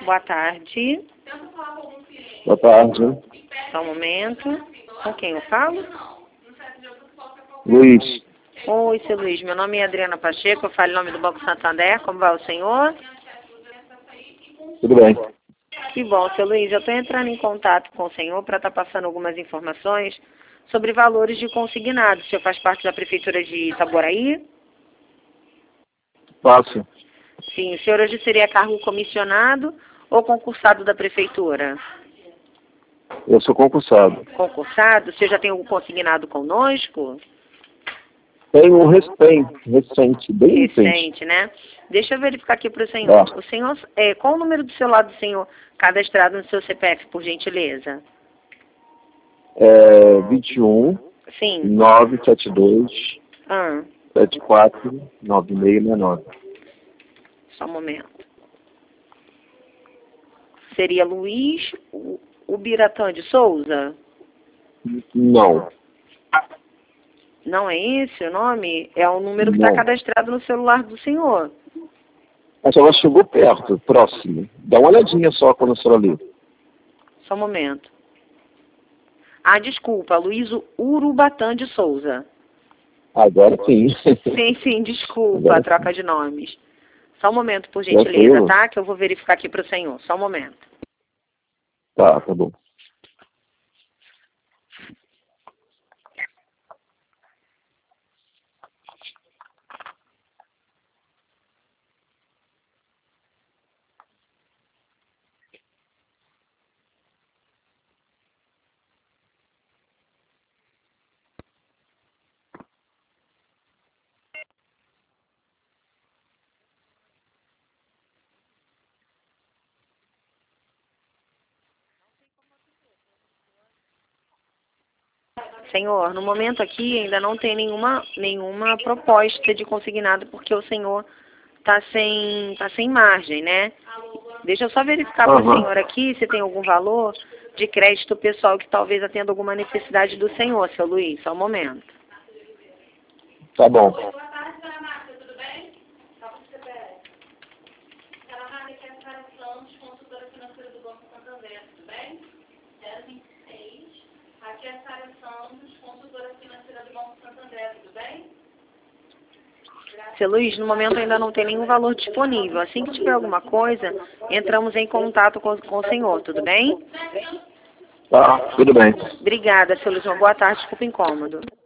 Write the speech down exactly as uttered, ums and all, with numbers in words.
Boa tarde. Boa tarde. Só um momento. Com quem eu falo? Luiz. Oi, seu Luiz. Meu nome é Adriana Pacheco. Eu falo em nome do Banco Santander. Como vai o senhor? Tudo bem. Que bom, seu Luiz. Eu estou entrando em contato com o senhor para estar passando algumas informações sobre valores de consignado. O senhor faz parte da Prefeitura de Itaboraí? Passo. Sim. O senhor hoje seria cargo comissionado ou concursado da Prefeitura? Eu sou concursado. Concursado? O senhor já tem algum consignado conosco? Tenho um recente, recente, bem recente. Recente, né? Deixa eu verificar aqui para o senhor. Ah. O senhor, é, qual o número do celular do senhor cadastrado no seu C P F, por gentileza? É vinte e um, Sim. nove sete dois, Ah, sete quatro nove seis seis nove. só um momento. Seria Luiz Ubiratã de Souza? Não. Não é esse o nome? É o número que está Não. cadastrado no celular do senhor. Mas ela chegou perto, próximo. Dá uma olhadinha só quando a senhora lê. Só um momento. Ah, desculpa, Luiz Urubatã de Souza. Agora sim. Sim, sim, desculpa Agora a troca sim. de nomes. Só um momento, por gentileza, Tranquilo. tá? Que eu vou verificar aqui para o senhor. Só um momento. Tá, tá bom. Senhor, no momento aqui ainda não tem nenhuma, nenhuma proposta de consignado, porque o senhor está sem, tá sem margem, né? Deixa eu só verificar para o Aham. senhor aqui se tem algum valor de crédito pessoal que talvez atenda alguma necessidade do senhor, seu Luiz. Só um momento. Tá bom. Boa tarde, dona Márcia, tudo bem? Qual o C P F? Dona Márcia, aqui é a Sara Santos, consultora financeira do Banco Santander, tudo bem? zero vinte e seis. Aqui é a Sara Santos, consultora financeira do Banco Santander, tudo bem? Seu Luiz, no momento ainda não tem nenhum valor disponível. Assim que tiver alguma coisa, entramos em contato com, com o senhor, tudo bem? Tá, tudo bem. Obrigada, seu Luiz. Uma boa tarde, desculpa o incômodo.